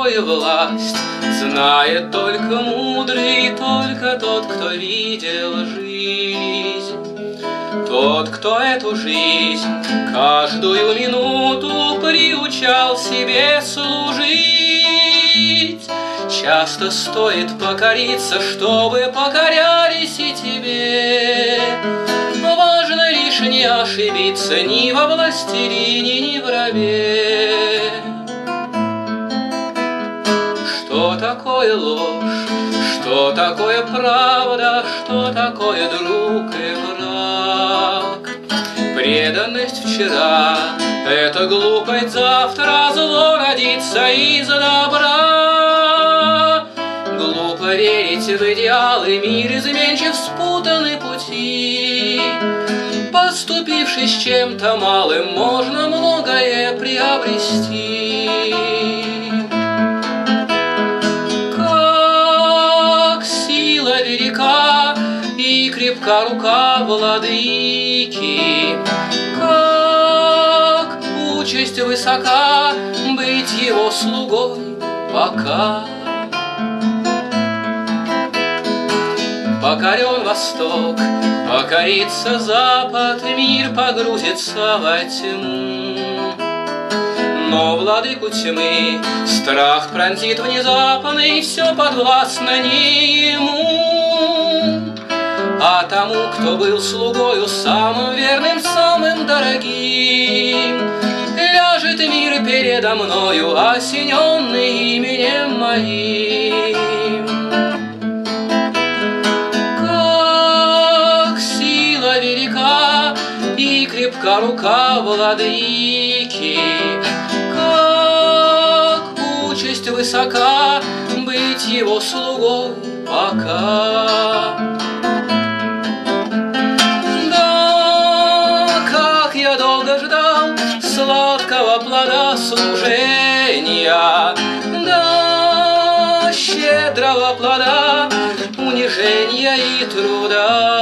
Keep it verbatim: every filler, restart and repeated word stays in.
такое власть знает только мудрый, только тот, кто видел жизнь. Тот, кто эту жизнь каждую минуту приучал себе служить. Часто стоит покориться, чтобы покорялись и тебе. Важно лишь не ошибиться ни во властелине, ни в рабе. Что такое ложь, что такое правда, что такое друг и враг? Преданность вчера — это глупость, завтра зло родится из добра. Глупо верить в идеалы, мир изменчив, спутаны пути. Поступившись чем-то малым, можно многое приобрести. Как сила велика и крепка рука владыки, как участь высока быть его слугой пока. Покорен Восток, покорится Запад, мир погрузится во тьму. Но владыку тьмы страх пронзит внезапный, все подвластно не ему. А тому, кто был слугою самым верным, самым дорогим, ляжет мир передо мною, осененный именем моим. Как сила велика и крепка рука владыки, как участь высока быть его слугой пока. Сладкого плода служения, да, щедрого плода унижения и труда.